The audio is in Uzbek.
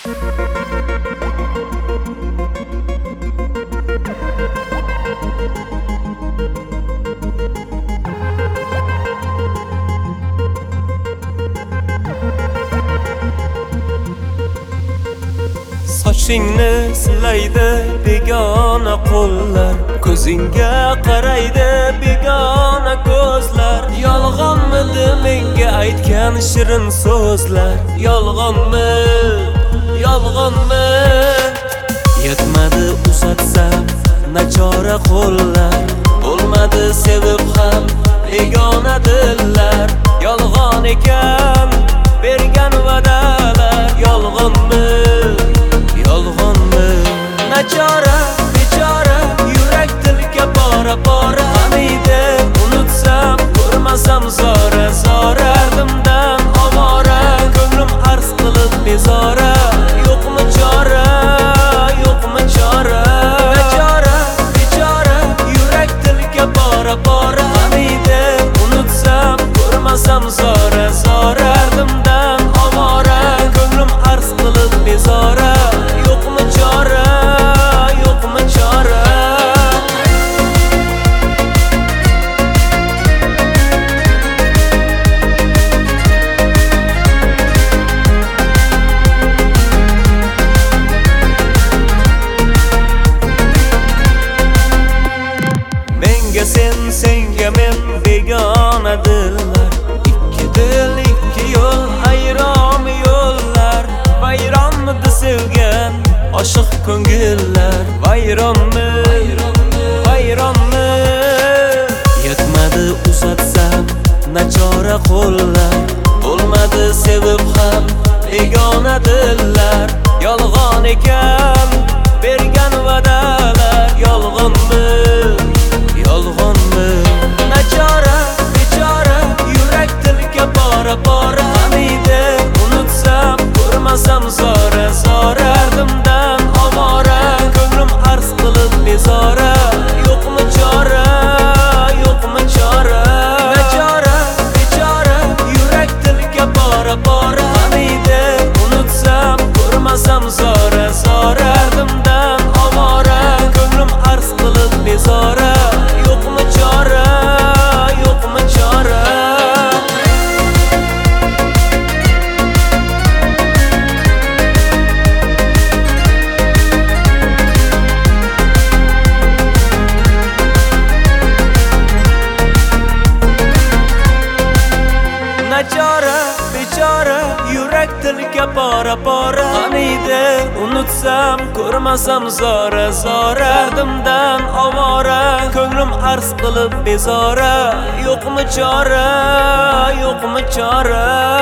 Sochingni silaydi begona qo'llar, ko'zingga qaraydi begona ko'zlar. Yolg'onmidi menga aytgan shirin so'zlar? Yolg'onmi, yolg'onmi? Yetmadi uzatsam nachora qo'llar, bo'lmadi sevib ham begona dillar. Yolg'on ekan bergan va'dalar, yolg'onmi, yolg'onmi? Nachora bechora yurak tilga bora bora g'amiydi. Unutsam ko'rmasam zora zora, ardimdan ovora, ko'nglim arz qilib bezora. Yo'qmi chora, yo'qmi chora? Nachora bechora yurak tilga bora bora g'amiydi. Unutsam ko'rmasam zora zora, ardimdan ovora, ko'nglim arz qilib bezora. Yo'qmi chora, yo'qmi chora? Menga sen, senga men begona dillar. Ikki dil, ikki yo'l, ayrom yo'llar. Vayronmidi sevgan oshiq ko'ngillar? Vayronmi, vayronmi? Yetmadi uzatsam nachora qo'llar, bo'lmadi sevib ham begona dillar. Yolg'on ekan bergan va'dalar, yolg'onmi, yolg'onmi? Nachora bechora yurak tilga bora bora g'amiydi. Unutsam ko'rmasam zora zora, ardimdan ovora, ko'nglim arz qilib bezora. Yo'qmi chora, yo'qmi chora? Nachora bechora yurak tilga bora bora g'amiydi. Unutsam ko'rmasam zora zora, ardimdan ovora, ko'nglim arz qilib bezora. Yo'qmi chora, yo'qmi chora? Nachora bechora yurak tilga bora bora g'amiydi. Unutsam ko'rmasam zora zora, ardimdan ovora, ko'nglim arz qilib bezora. Yo'qmi chora, yo'qmi chora?